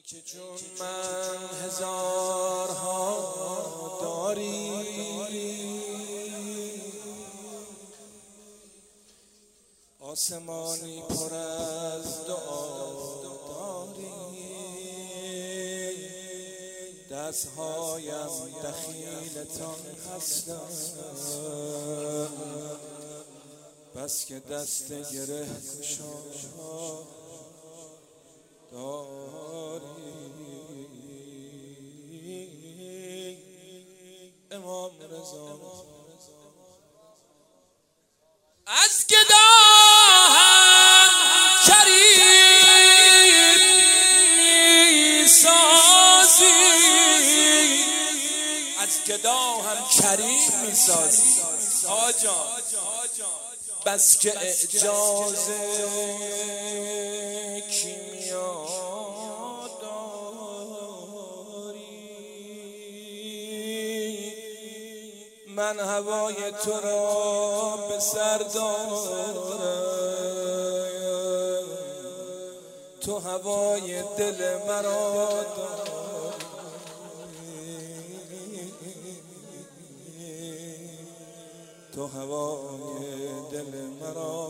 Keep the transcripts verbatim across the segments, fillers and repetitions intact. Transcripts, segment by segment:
که چون من هزارها داری، آسمانی پر از دعا داری، دستهایم دخیلتان هستم، بس که دست گره گشا داری. امام رضا از گدا هم کریم میسازی، از گدا هم کریم میسازی آجا، بس که اعجاز کیمیا داری، من هوای تو را به سر دارم، تو هوای دل مرا داری، تو هوای دل مرا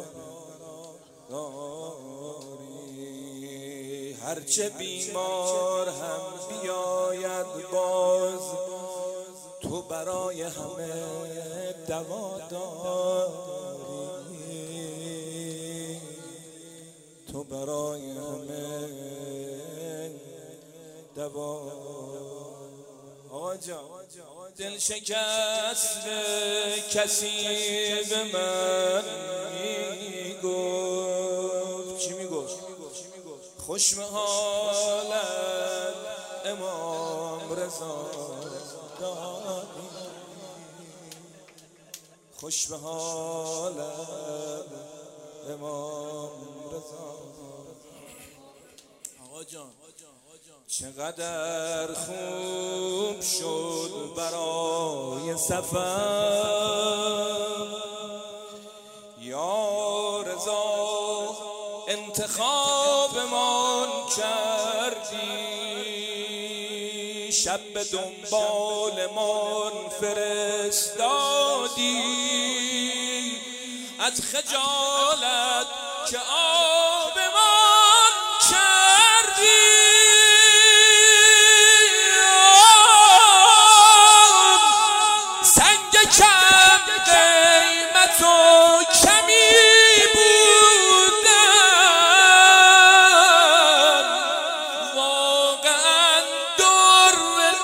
داری. هرچه بیمار هم بیاید باز، تو برای همه دوا داری، تو برای همه دوا. آقا جان دل شکست کسی به من میگفت، چی میگفت؟ خوش به حالت امام رضا داری، خوش به حالت امام رضا. آقا جان چقدر خوب شد برای سفر، یا رضا انتخابمان کردی، شب به دنبالمان فرستادی، از خجالت که آبمان کردی، سنگ کم قیمت و کمی بودن، واقعا در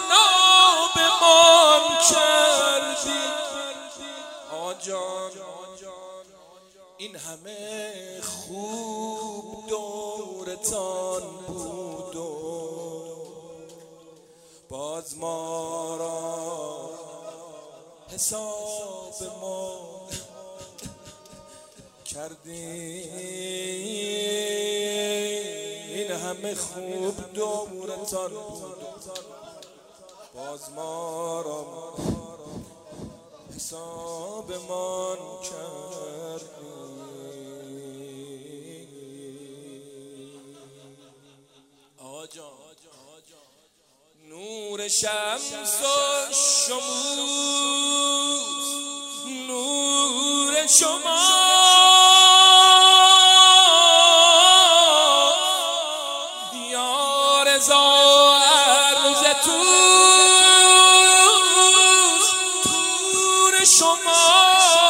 نابمان کردی. آجان این همه خوب دورتان بود و باز ما را حساب ما کردی. این همه خوب دورتان بود باز ما را حساب ما کردی. آجا نور شمس و شموس نور شما، یا رضا عرض توست نور شما،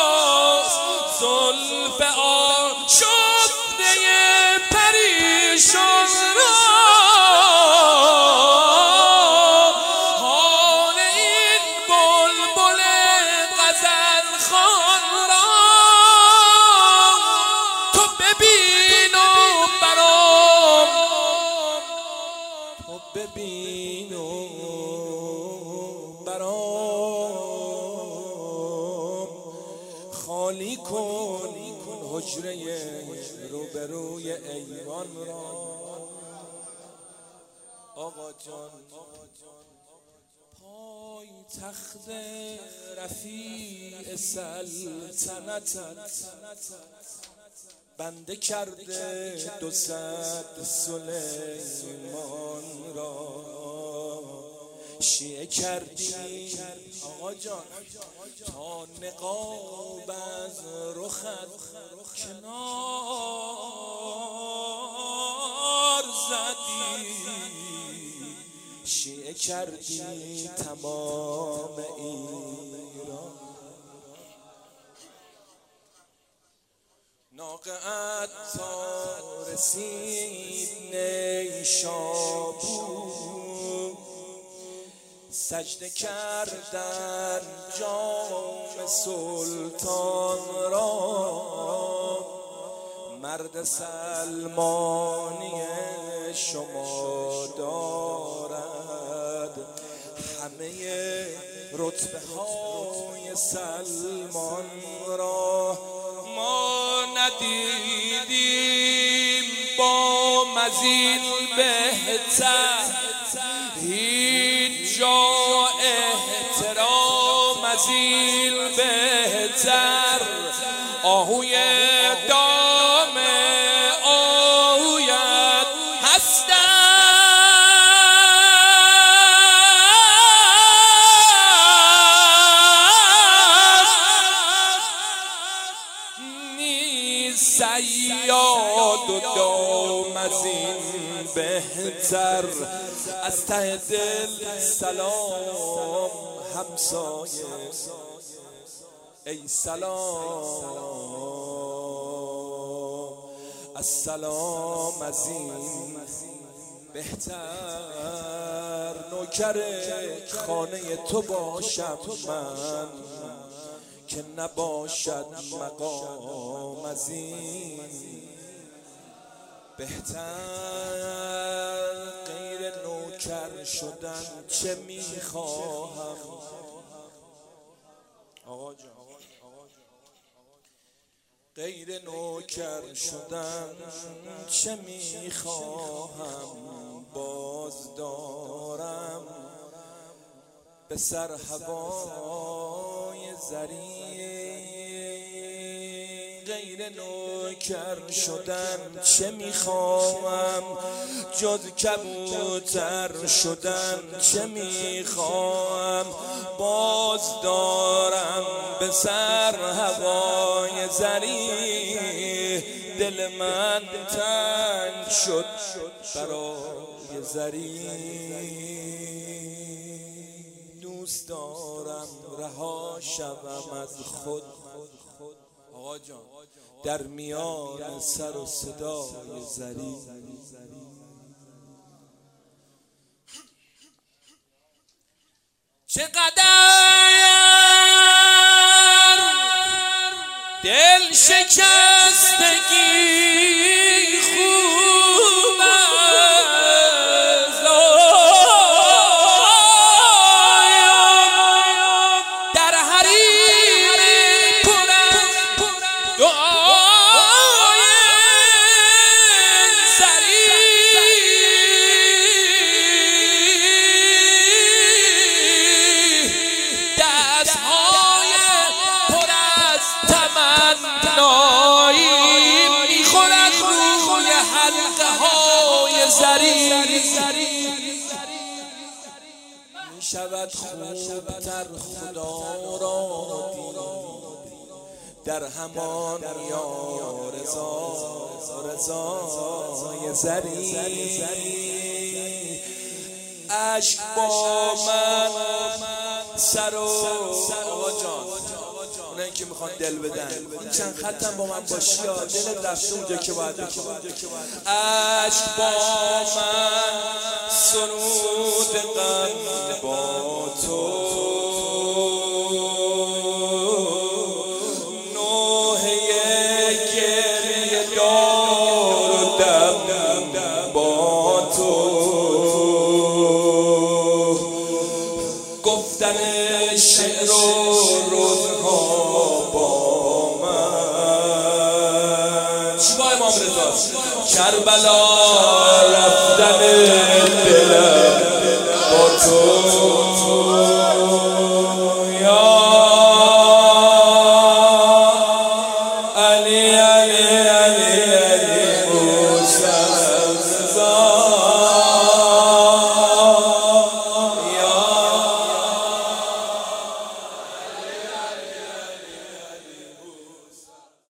زلف آشفته پریشان را، حال این بلبل غزل خوان را تو ببین و برام، تو ببین و برام، خالی کن حجره روبروی ایوان را. آقا جان پای تخت رفیع سلطنتت بنده کرده دو صد سلیمان را. شیعه کردی آقا جان تا نقاب از رخت کنار زدی، شیعه کردی تمام ایران. ناقه تا رسید نیشابور، سجده کردن جام سلطان را، مرد سلمانی شما دارد همه رتبه های سلمان را. ما ندیدیم با مزید بهتر، هیچ جا احترام از این بهتر، آهوی دام آهویت هستم. صیاد و دام از این بهتر، از ته دل سلام همسایه، ای سلام، السلام از این بهتر. نوکر خانه تو باشم من که نباشد مقام از این بهتر. غیر نوکر شدن چه میخواهم آقا جان، غیر نوکر شدن چه میخواهم، باز دارم به سر هوای زری. غیر نوکر شدن چه میخواهم، جز کبوتر شدن چه میخواهم، باز دارم به سر هوای زری. دل من تنگ شد برای زری، دوست دارم رها شوم از خود آقا جان در میان سر و صدای زری. چقدر دل شکستگی خوب است، در حریم پر از دعای سری. دستهای پر از تمنایی میخورد روی حلقه های زری. میشود خوبتر خدا را دید در همان یا رضا رضای زری. عشق با من سر و آقا جان، اونایی که میخوان دل بدن چند خطم با من باشی یا دلت رفته اونجا که باید بکنی. عشق با من سرود غم با تو، نوحه گریه دار و دم با تو، گفتن شعر و روزها با من. شما امام رضا کربلا رفتن